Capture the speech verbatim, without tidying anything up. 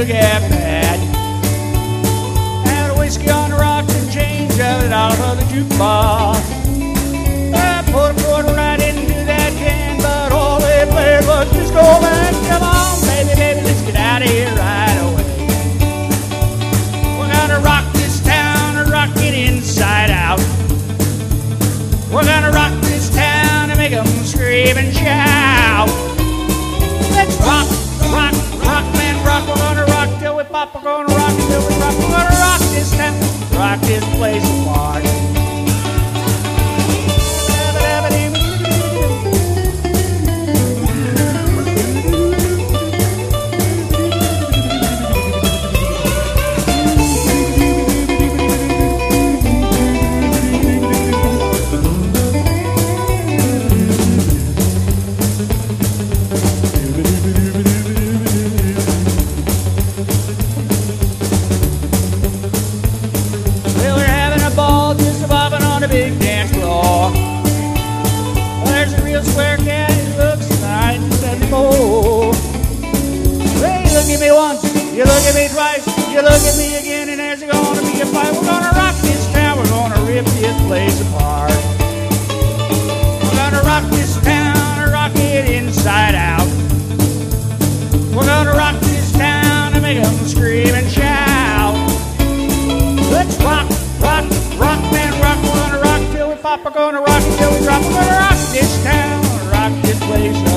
get mad. Had a whiskey on the rocks and change of it out of the jukebox. I put a quarter right into that can, but all they played was disco man. Come on, baby, baby, let's get out of here right away. We're gonna rock this town and rock it inside out. We're gonna rock this town and make them scream and shout. Let's rock, rock, rock, man, rock. We're gonna rock till we pop. We're gonna rock till we rock. We're gonna rock this town, rock this place apart. Big dance floor. Well, there's a real square cat who looks nineteen seventy-four. Hey, you look at me once, you look at me twice, you look at me again, and there's gonna be a fight. We're gonna rock this town, we're gonna rip this place apart. We're gonna rock this town and rock it inside out. We're gonna rock this town and make them scream and shout. Let's rock, rock, rock, man, rock. We're gonna rock till we pop. We're gonna rock till we drop. We're gonna rock this town, rock this place.